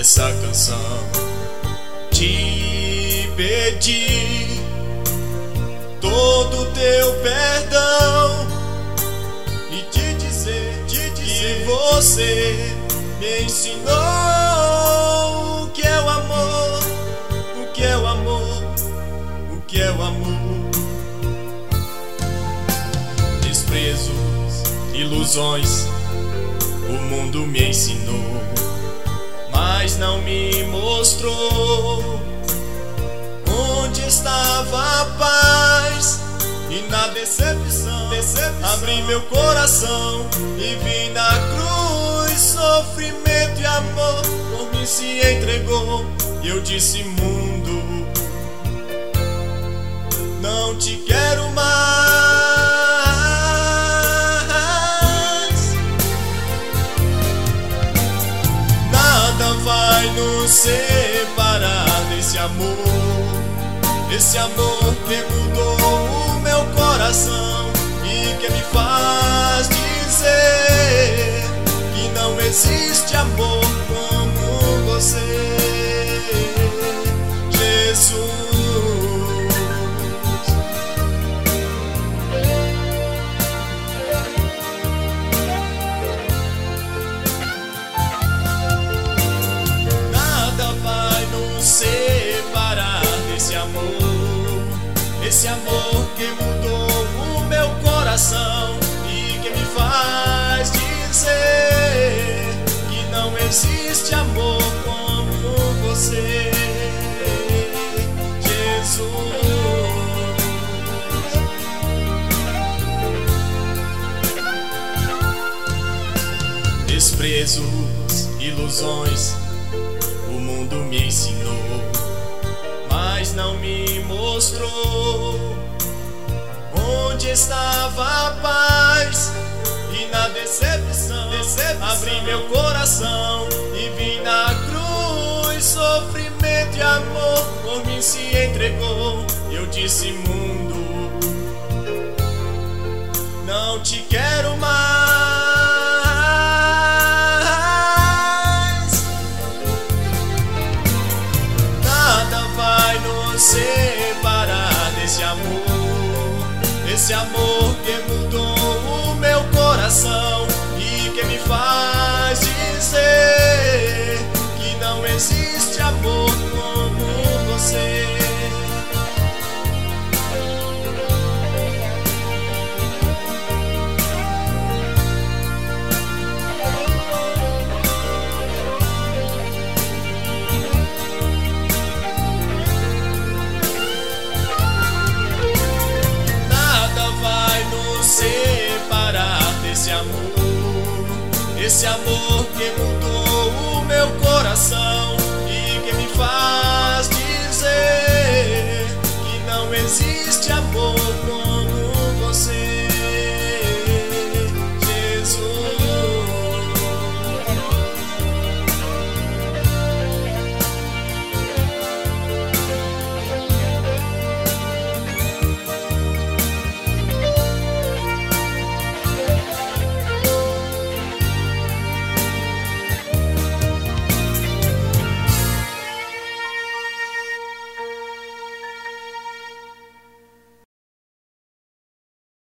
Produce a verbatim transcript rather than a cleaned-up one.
nessa canção te pedir todo o teu perdão e te dizer, te dizer que você me ensinou o que é o amor, o que é o amor, o que é o amor. Desprezos, ilusões, o mundo me ensinou, mas não me mostrou onde estava a paz. E na decepção, decepção abri meu coração e vi na cruz sofrimento e amor. Por mim se entregou e eu disse: mundo, não te quero mais. Nada vai nos separar desse amor, esse amor que mudou o meu coração e que me faz dizer que não existe amor como você, Jesus. Nada vai nos separar desse amor, esse amor que mudou o meu coração e que me faz dizer que não existe amor como você, Jesus. Desprezos, ilusões, o mundo me ensinou, mas não me mostrou onde estava a paz. E na decepção, decepção abri meu coração e vi na cruz sofrimento e amor. Por mim se entregou e eu disse: mundo, não te quero mais. Nada vai nos separar desse amor, esse amor que mudou o meu coração e que me faz dizer que não existe amor